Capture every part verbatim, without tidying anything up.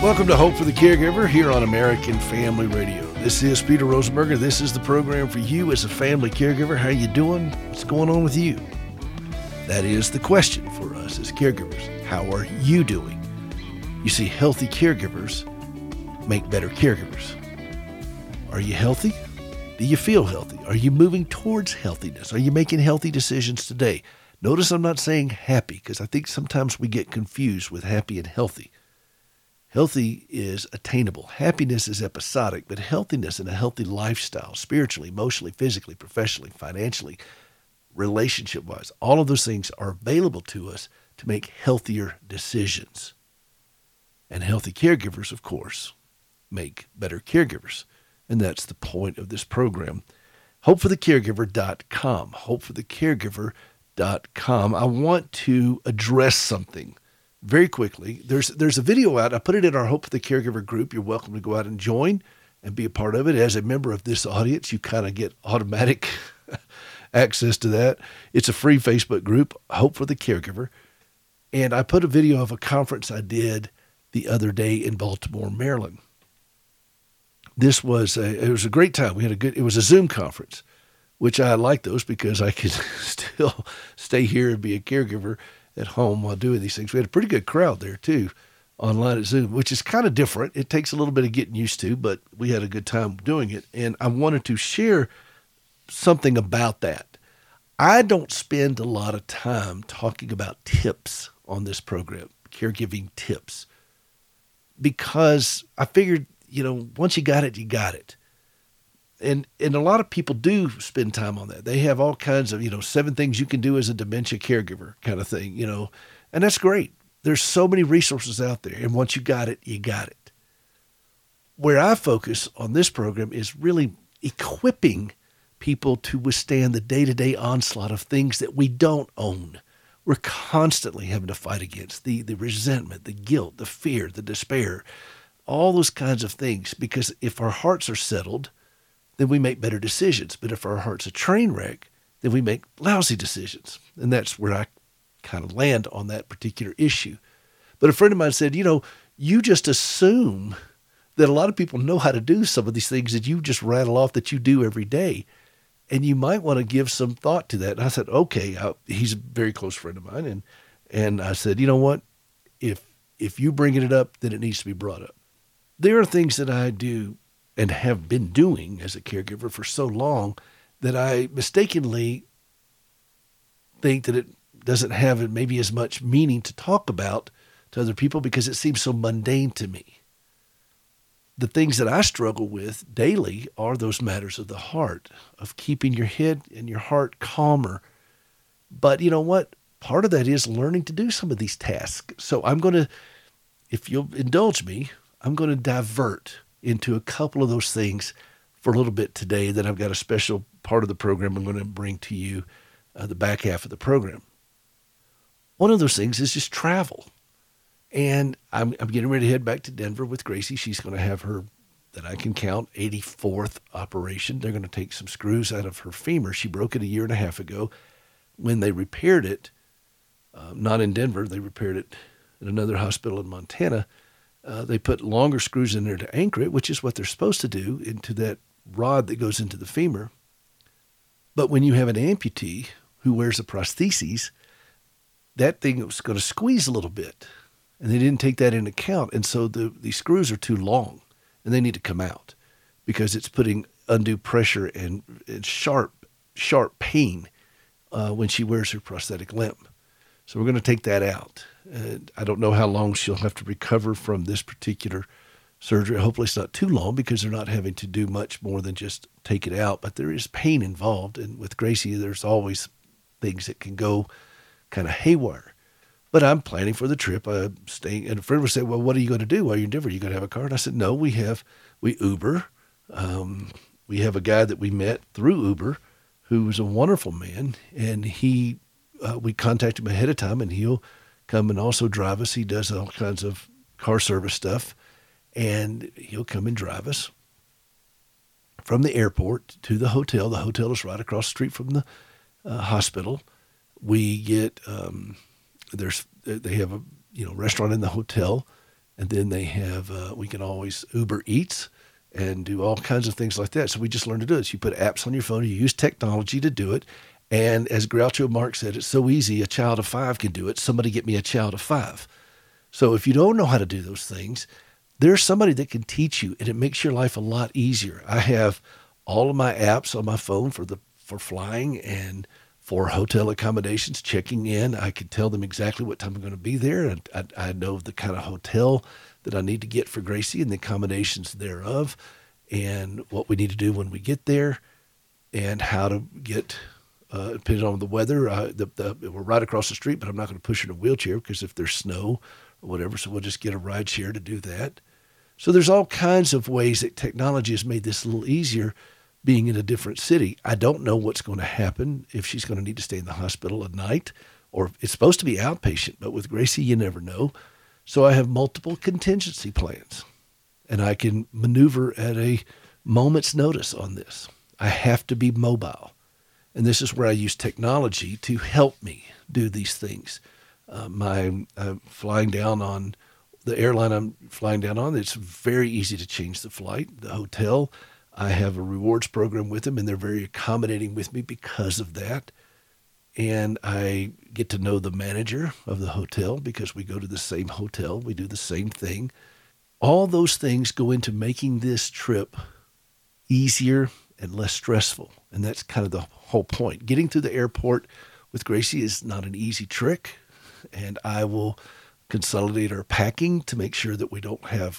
Welcome to Hope for the Caregiver here on American Family Radio. This is Peter Rosenberger. This is the program for you as a family caregiver. How you doing? What's going on with you? That is the question for us as caregivers. How are you doing? You see, healthy caregivers make better caregivers. Are you healthy? Do you feel healthy? Are you moving towards healthiness? Are you making healthy decisions today? Notice I'm not saying happy, because I think sometimes we get confused with happy and healthy. Healthy is attainable. Happiness is episodic, but healthiness and a healthy lifestyle, spiritually, emotionally, physically, professionally, financially, relationship-wise, all of those things are available to us to make healthier decisions. And healthy caregivers, of course, make better caregivers. And that's the point of this program. hope for the caregiver dot com. hope for the caregiver dot com. I want to address something very quickly. There's there's a video out. I put it in our Hope for the Caregiver group. You're welcome to go out and join and be a part of it. As a member of this audience, you kind of get automatic access to that. It's a free Facebook group, Hope for the Caregiver. And I put a video of a conference I did the other day in Baltimore, Maryland. This was a, it was a great time. We had a good, it was a Zoom conference, which I like those because I could still stay here and be a caregiver at home while doing these things. We had a pretty good crowd there too, online at Zoom, which is kind of different. It takes a little bit of getting used to, but we had a good time doing it. And I wanted to share something about that. I don't spend a lot of time talking about tips on this program, caregiving tips, because I figured, you know, once you got it, you got it. And and a lot of people do spend time on that. They have all kinds of, you know, seven things you can do as a dementia caregiver kind of thing, you know, and that's great. There's so many resources out there. And once you got it, you got it. Where I focus on this program is really equipping people to withstand the day-to-day onslaught of things that we don't own. We're constantly having to fight against the, the resentment, the guilt, the fear, the despair, all those kinds of things. Because if our hearts are settled, then we make better decisions. But if our heart's a train wreck, then we make lousy decisions. And that's where I kind of land on that particular issue. But a friend of mine said, you know, you just assume that a lot of people know how to do some of these things that you just rattle off that you do every day. And you might want to give some thought to that. And I said, okay, I, he's a very close friend of mine. And and I said, you know what? If if you bring it up, then it needs to be brought up. There are things that I do and have been doing as a caregiver for so long that I mistakenly think that it doesn't have maybe as much meaning to talk about to other people because it seems so mundane to me. The things that I struggle with daily are those matters of the heart, of keeping your head and your heart calmer. But you know what? Part of that is learning to do some of these tasks. So I'm going to, if you'll indulge me, I'm going to divert into a couple of those things for a little bit today. Then I've got a special part of the program I'm going to bring to you, uh, the back half of the program. One of those things is just travel. And I'm, I'm getting ready to head back to Denver with Gracie. She's going to have her, that I can count, eighty-fourth operation. They're going to take some screws out of her femur. She broke it a year and a half ago. When they repaired it, uh, not in Denver, they repaired it at another hospital in Montana. Uh, they put longer screws in there to anchor it, which is what they're supposed to do, into that rod that goes into the femur. But when you have an amputee who wears a prosthesis, that thing was going to squeeze a little bit. And they didn't take that into account. And so the, the screws are too long and they need to come out because it's putting undue pressure and, and sharp, sharp pain uh, when she wears her prosthetic limb. So we're going to take that out. And I don't know how long she'll have to recover from this particular surgery. Hopefully it's not too long because they're not having to do much more than just take it out. But there is pain involved. And with Gracie, there's always things that can go kind of haywire. But I'm planning for the trip. I'm staying, and a friend would say, well, what are you going to do while you're in Denver? Are you going to have a car? And I said, no, we have, we Uber. Um, we have a guy that we met through Uber who was a wonderful man. And he, uh, we contact him ahead of time and he'll come and also drive us. He does all kinds of car service stuff and he'll come and drive us from the airport to the hotel. The hotel is right across the street from the uh, hospital. We get, um, There's they have a you know restaurant in the hotel, And then they have, uh, we can always Uber Eats and do all kinds of things like that. So we just learned to do this. You put apps on your phone, you use technology to do it. And as Groucho Marx said, it's so easy, a child of five can do it. Somebody get me a child of five. So if you don't know how to do those things, there's somebody that can teach you, and it makes your life a lot easier. I have all of my apps on my phone for the for flying and for hotel accommodations, checking in. I can tell them exactly what time I'm going to be there. And I, I know the kind of hotel that I need to get for Gracie and the accommodations thereof, and what we need to do when we get there, and how to get, uh, depending on the weather, uh, the, the, we're right across the street, but I'm not going to push her in a wheelchair because if there's snow or whatever, so we'll just get a ride share to do that. So there's all kinds of ways that technology has made this a little easier being in a different city. I don't know what's going to happen, if she's going to need to stay in the hospital at night, or it's supposed to be outpatient, but with Gracie, you never know. So I have multiple contingency plans, and I can maneuver at a moment's notice on this. I have to be mobile, and this is where I use technology to help me do these things. Uh, my uh, flying down on the airline I'm flying down on, it's very easy to change the flight. The hotel, I have a rewards program with them, and they're very accommodating with me because of that. And I get to know the manager of the hotel because we go to the same hotel. We do the same thing. All those things go into making this trip easier and less stressful. And that's kind of the whole point. Getting through the airport with Gracie is not an easy trick. And I will consolidate our packing to make sure that we don't have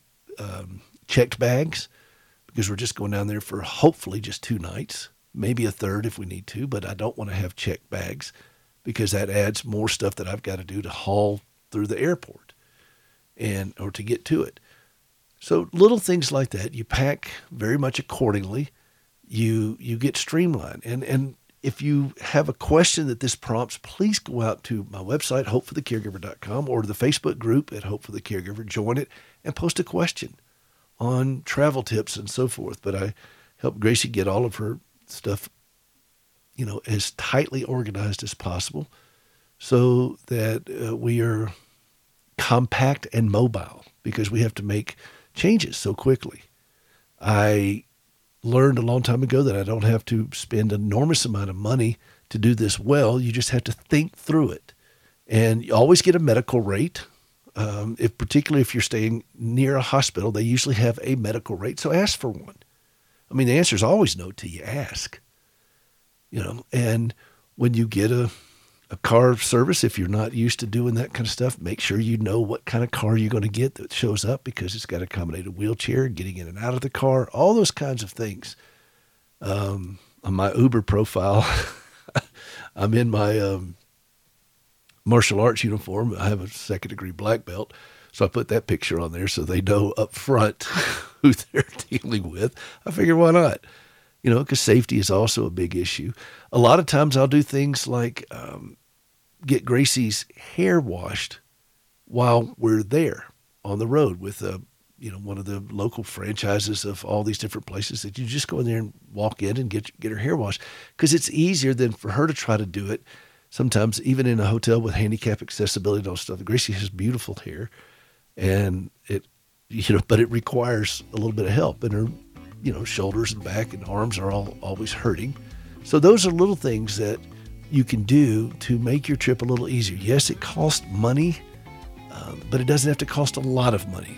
um, checked bags, because we're just going down there for hopefully just two nights. Maybe a third if we need to, but I don't want to have checked bags because that adds more stuff that I've got to do to haul through the airport and or to get to it. So little things like that, you pack very much accordingly. You you get streamlined. And and if you have a question that this prompts, please go out to my website, hope for the caregiver dot com, or to the Facebook group at Hope for the Caregiver. Join it and post a question on travel tips and so forth. But I help Gracie get all of her stuff, you know, as tightly organized as possible so that uh, we are compact and mobile, because we have to make changes so quickly. I learned a long time ago that I don't have to spend an enormous amount of money to do this well. You just have to think through it. And you always get a medical rate. Um, if particularly if you're staying near a hospital, they usually have a medical rate. So ask for one. I mean, the answer is always no till you ask, you know, and when you get a, a car service, if you're not used to doing that kind of stuff, make sure you know what kind of car you're going to get that shows up, because it's got to accommodate a wheelchair, getting in and out of the car, all those kinds of things. Um, on my Uber profile, I'm in my um, martial arts uniform. I have a second degree black belt. So I put that picture on there so they know up front who they're dealing with. I figure, why not? You know, because safety is also a big issue. A lot of times I'll do things like um, get Gracie's hair washed while we're there on the road with, a, you know, one of the local franchises of all these different places that you just go in there and walk in and get get her hair washed, because it's easier than for her to try to do it. Sometimes even in a hotel with handicap accessibility and all stuff, Gracie has beautiful hair. And it, you know, but it requires a little bit of help, and her, you know, shoulders and back and arms are all always hurting. So those are little things that you can do to make your trip a little easier. Yes, it costs money, um, but it doesn't have to cost a lot of money.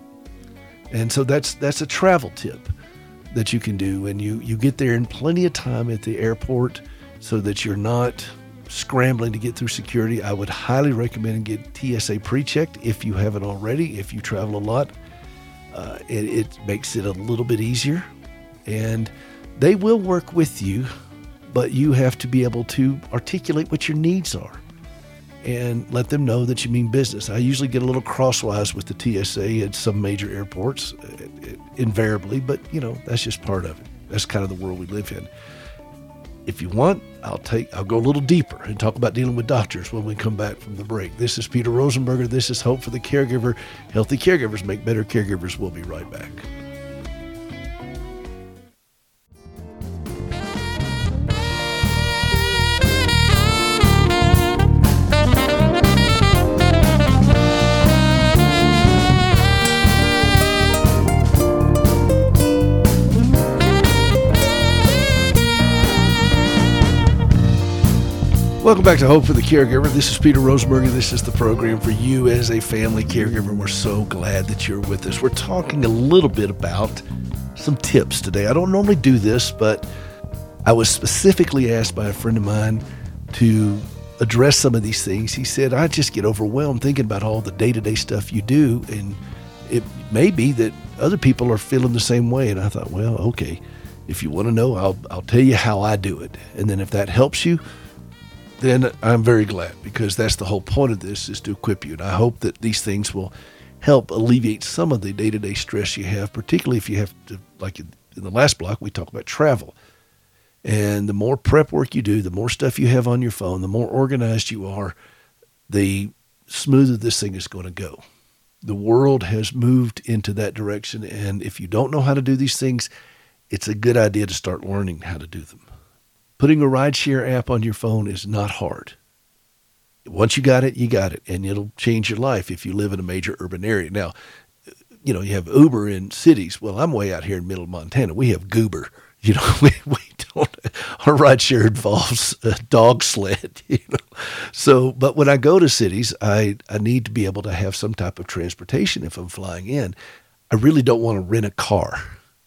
And so that's that's a travel tip that you can do, and you you get there in plenty of time at the airport so that you're not scrambling to get through security. I would highly recommend get T S A pre-checked if you haven't already. If you travel a lot, uh, it, it makes it a little bit easier, and they will work with you, but you have to be able to articulate what your needs are and let them know that you mean business. I usually get a little crosswise with the T S A at some major airports, uh, invariably, but you know, that's just part of it. That's kind of the world we live in. If you want, I'll take, I'll go a little deeper and talk about dealing with doctors when we come back from the break. This is Peter Rosenberger. This is Hope for the Caregiver. Healthy caregivers make better caregivers. We'll be right back. Welcome back to Hope for the Caregiver. This is Peter Rosenberg, and this is the program for you as a family caregiver. And we're so glad that you're with us. We're talking a little bit about some tips today. I don't normally do this, but I was specifically asked by a friend of mine to address some of these things. He said, I just get overwhelmed thinking about all the day-to-day stuff you do, and it may be that other people are feeling the same way. And I thought, well, okay, if you want to know, I'll I'll tell you how I do it. And then if that helps you, then I'm very glad, because that's the whole point of this, is to equip you. And I hope that these things will help alleviate some of the day-to-day stress you have, particularly if you have to, like in the last block, we talked about travel. And the more prep work you do, the more stuff you have on your phone, the more organized you are, the smoother this thing is going to go. The world has moved into that direction, and if you don't know how to do these things, it's a good idea to start learning how to do them. Putting a rideshare app on your phone is not hard. Once you got it, you got it, and it'll change your life if you live in a major urban area. Now, you know, you have Uber in cities. Well, I'm way out here in middle Montana. We have Goober. You know, we, we don't, our rideshare involves a dog sled, you know. So, but when I go to cities, I, I need to be able to have some type of transportation if I'm flying in. I really don't want to rent a car,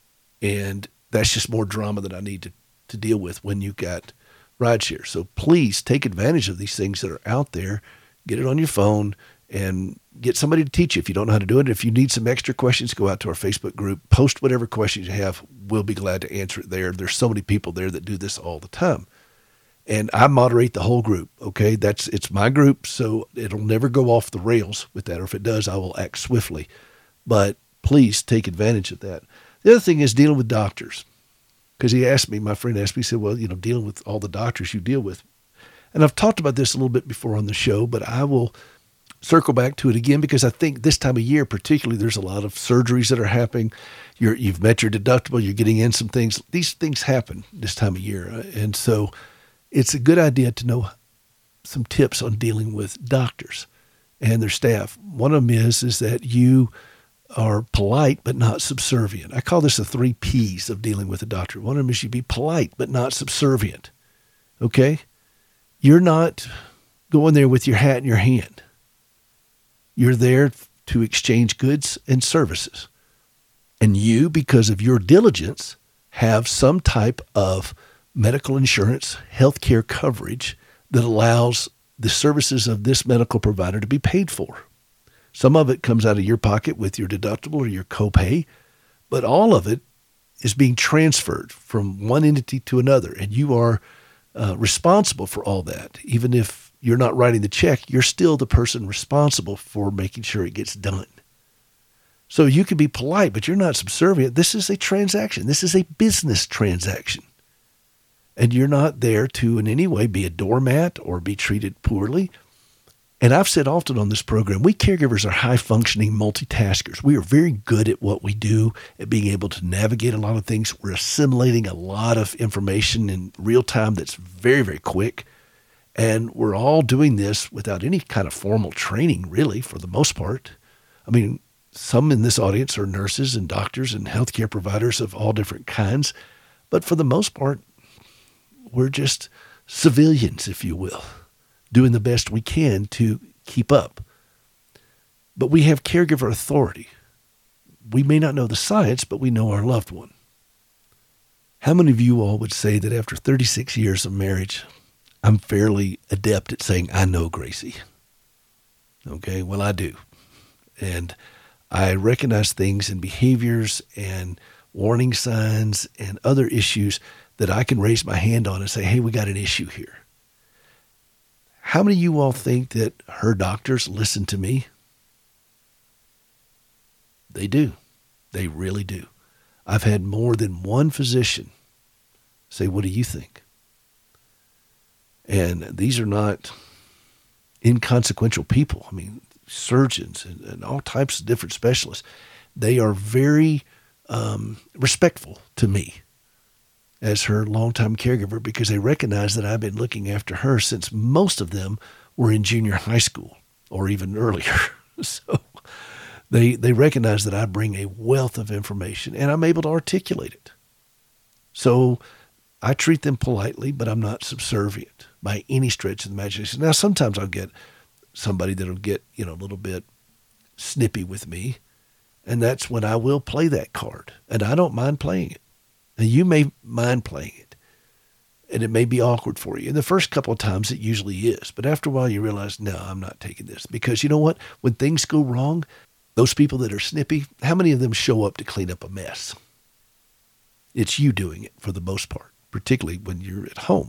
and that's just more drama that I need to to deal with when you've got rideshare. So please take advantage of these things that are out there. Get it on your phone and get somebody to teach you if you don't know how to do it. If you need some extra questions, go out to our Facebook group, post whatever questions you have. We'll be glad to answer it there. There's so many people there that do this all the time. And I moderate the whole group, okay? That's it's my group, so it'll never go off the rails with that. Or if it does, I will act swiftly. But please take advantage of that. The other thing is dealing with doctors. Because he asked me, my friend asked me, he said, well, you know, dealing with all the doctors you deal with. And I've talked about this a little bit before on the show, but I will circle back to it again, because I think this time of year, particularly, there's a lot of surgeries that are happening. You're, you've met your deductible, you're getting in some things. These things happen this time of year. And so it's a good idea to know some tips on dealing with doctors and their staff. One of them is, is that you are polite but not subservient. I call this the three P's of dealing with a doctor. One of them is you be polite but not subservient. Okay? You're not going there with your hat in your hand. You're there to exchange goods and services. And you, because of your diligence, have some type of medical insurance, healthcare coverage that allows the services of this medical provider to be paid for. Some of it comes out of your pocket with your deductible or your copay, but all of it is being transferred from one entity to another, and you are uh, responsible for all that. Even if you're not writing the check, you're still the person responsible for making sure it gets done. So you can be polite, but you're not subservient. This is a transaction. This is a business transaction. And you're not there to in any way be a doormat or be treated poorly. And I've said often on this program, we caregivers are high-functioning multitaskers. We are very good at what we do, at being able to navigate a lot of things. We're assimilating a lot of information in real time that's very, very quick. And we're all doing this without any kind of formal training, really, for the most part. I mean, some in this audience are nurses and doctors and healthcare providers of all different kinds. But for the most part, we're just civilians, if you will, doing the best we can to keep up. But we have caregiver authority. We may not know the science, but we know our loved one. How many of you all would say that after thirty-six years of marriage, I'm fairly adept at saying, I know Gracie? Okay, well, I do. And I recognize things and behaviors and warning signs and other issues that I can raise my hand on and say, hey, we got an issue here. How many of you all think that her doctors listen to me? They do. They really do. I've had more than one physician say, what do you think? And these are not inconsequential people. I mean, surgeons and, and all types of different specialists. They are very um, respectful to me as her longtime caregiver, because they recognize that I've been looking after her since most of them were in junior high school or even earlier. So they they recognize that I bring a wealth of information and I'm able to articulate it. So I treat them politely, but I'm not subservient by any stretch of the imagination. Now, sometimes I'll get somebody that'll get, you know, a little bit snippy with me, and that's when I will play that card, and I don't mind playing it. And you may mind playing it, and it may be awkward for you. And the first couple of times it usually is, but after a while you realize, no, I'm not taking this. Because you know what? When things go wrong, those people that are snippy, how many of them show up to clean up a mess? It's you doing it for the most part, particularly when you're at home.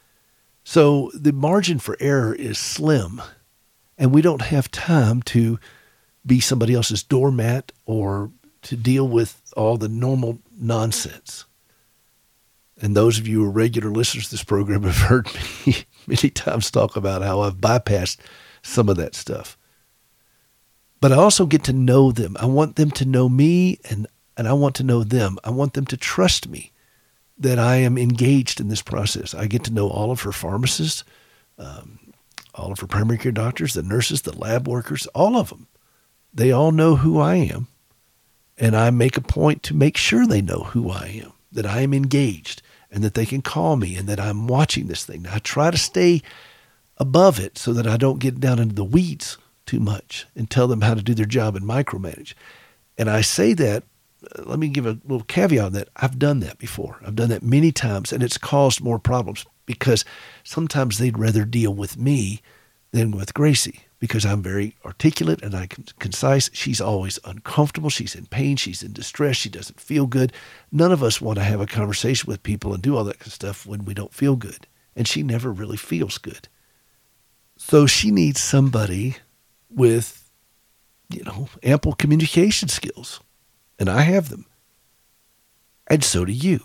So the margin for error is slim, and we don't have time to be somebody else's doormat or to deal with all the normal nonsense. And those of you who are regular listeners to this program have heard me many times talk about how I've bypassed some of that stuff. But I also get to know them. I want them to know me, and, and I want to know them. I want them to trust me that I am engaged in this process. I get to know all of her pharmacists, um, all of her primary care doctors, the nurses, the lab workers, all of them. They all know who I am, and I make a point to make sure they know who I am, that I am engaged, and that they can call me, and that I'm watching this thing. Now, I try to stay above it so that I don't get down into the weeds too much and tell them how to do their job and micromanage. And I say that, uh, let me give a little caveat on that. I've done that before. I've done that many times, and it's caused more problems because sometimes they'd rather deal with me than with Gracie, because I'm very articulate and I'm concise. She's always uncomfortable. She's in pain. She's in distress. She doesn't feel good. None of us want to have a conversation with people and do all that kind of stuff when we don't feel good. And she never really feels good. So she needs somebody with, you know, ample communication skills. And I have them. And so do you.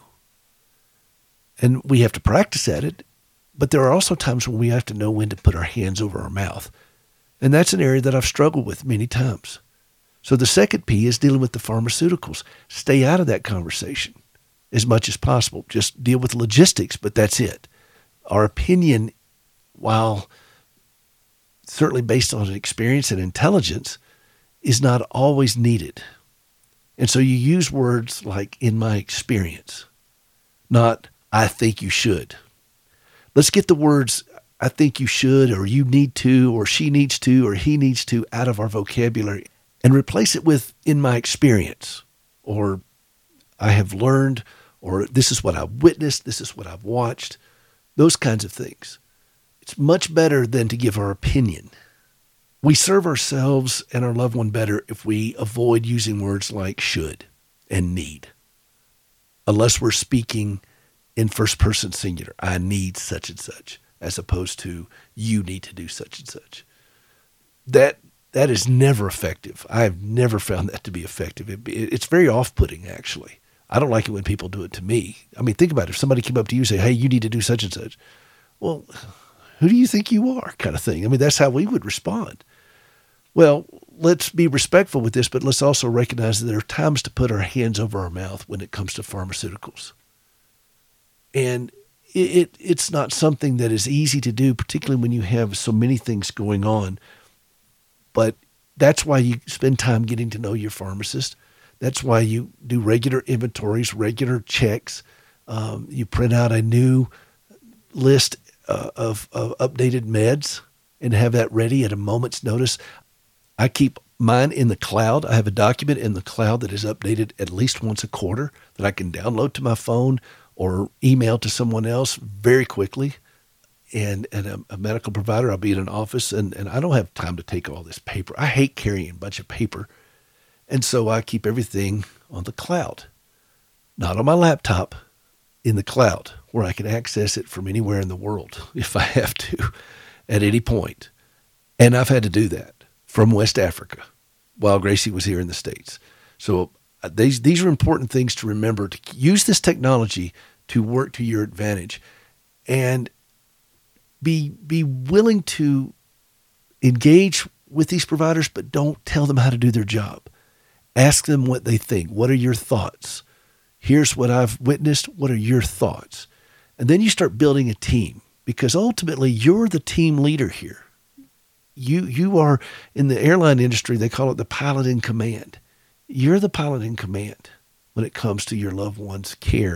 And we have to practice at it. But there are also times when we have to know when to put our hands over our mouth. And that's an area that I've struggled with many times. So the second P is dealing with the pharmaceuticals. Stay out of that conversation as much as possible. Just deal with logistics, but that's it. Our opinion, while certainly based on experience and intelligence, is not always needed. And so you use words like, in my experience, not, I think you should. Let's get the words, I think you should, or you need to, or she needs to, or he needs to, out of our vocabulary and replace it with, in my experience, or I have learned, or this is what I've witnessed, this is what I've watched, those kinds of things. It's much better than to give our opinion. We serve ourselves and our loved one better if we avoid using words like should and need, unless we're speaking in first person singular. I need such and such, as opposed to you need to do such and such. That that is never effective. I've never found that to be effective. It, it, it's very off-putting, actually. I don't like it when people do it to me. I mean, think about it. If somebody came up to you and say, hey, you need to do such and such. Well, who do you think you are, kind of thing? I mean, that's how we would respond. Well, let's be respectful with this, but let's also recognize that there are times to put our hands over our mouth when it comes to pharmaceuticals. And it, it it's not something that is easy to do, particularly when you have so many things going on. But that's why you spend time getting to know your pharmacist. That's why you do regular inventories, regular checks. Um, you print out a new list uh, of, of updated meds and have that ready at a moment's notice. I keep mine in the cloud. I have a document in the cloud that is updated at least once a quarter that I can download to my phone or email to someone else very quickly. And, and a, a medical provider, I'll be in an office, and, and I don't have time to take all this paper. I hate carrying a bunch of paper. And so I keep everything on the cloud, not on my laptop, in the cloud, where I can access it from anywhere in the world if I have to at any point. And I've had to do that from West Africa while Gracie was here in the States. So uh, these these are important things to remember, to use this technology to work to your advantage, and be be willing to engage with these providers, but don't tell them how to do their job. Ask them what they think. What are your thoughts? Here's what I've witnessed. What are your thoughts? And then you start building a team, because ultimately you're the team leader here. You you are, in the airline industry, they call it the pilot in command. You're the pilot in command when it comes to your loved one's care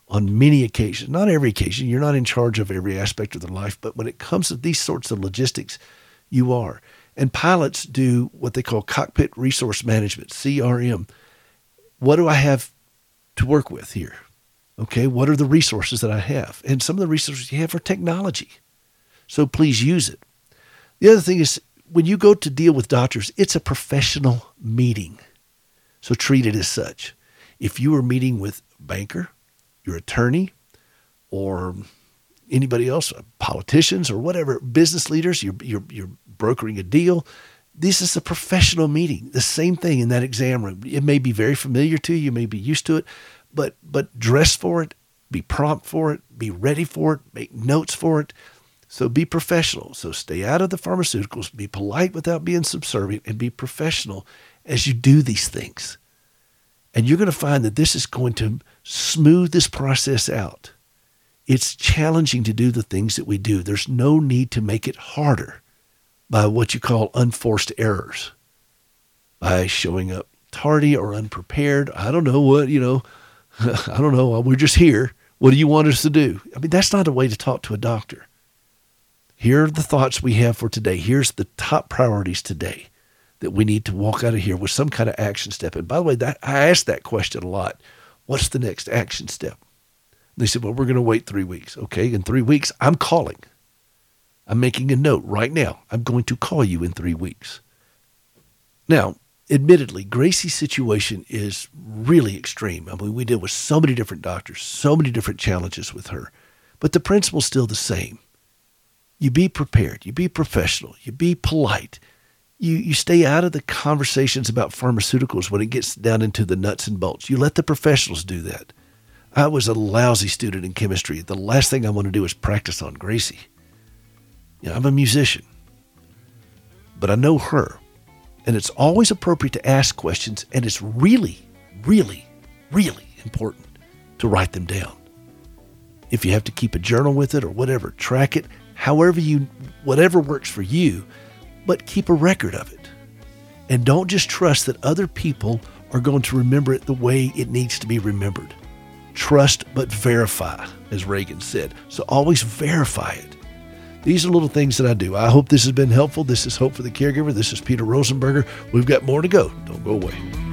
on many occasions, not every occasion. You're not in charge of every aspect of their life, but when it comes to these sorts of logistics, you are. And pilots do what they call cockpit resource management, C R M. What do I have to work with here? Okay, what are the resources that I have? And some of the resources you have are technology. So please use it. The other thing is, when you go to deal with doctors, it's a professional meeting. So treat it as such. If you are meeting with a banker, your attorney, or anybody else, politicians or whatever, business leaders, you're, you're, you're brokering a deal, this is a professional meeting. The same thing in that exam room. It may be very familiar to you. You may be used to it. But but dress for it, be prompt for it, be ready for it, make notes for it. So be professional. So stay out of the pharmaceuticals, be polite without being subservient, and be professional as you do these things. And you're going to find that this is going to smooth this process out. It's challenging to do the things that we do. There's no need to make it harder by what you call unforced errors, by showing up tardy or unprepared. I don't know what, you know, I don't know. We're just here. What do you want us to do? I mean, that's not a way to talk to a doctor. Here are the thoughts we have for today. Here's the top priorities today that we need to walk out of here with some kind of action step. And by the way, that, I asked that question a lot. What's the next action step? And they said, well, we're going to wait three weeks. Okay, in three weeks, I'm calling. I'm making a note right now. I'm going to call you in three weeks. Now, admittedly, Gracie's situation is really extreme. I mean, we deal with so many different doctors, so many different challenges with her, but the principle's still the same. You be prepared, you be professional, you be polite, you, you stay out of the conversations about pharmaceuticals when it gets down into the nuts and bolts. You let the professionals do that. I was a lousy student in chemistry. The last thing I want to do is practice on Gracie. You know, I'm a musician, but I know her. And it's always appropriate to ask questions, and it's really, really, really important to write them down. If you have to keep a journal with it or whatever, track it, however you, whatever works for you, but keep a record of it. And don't just trust that other people are going to remember it the way it needs to be remembered. Trust but verify, as Reagan said. So always verify it. These are little things that I do. I hope this has been helpful. This is Hope for the Caregiver. This is Peter Rosenberger. We've got more to go. Don't go away.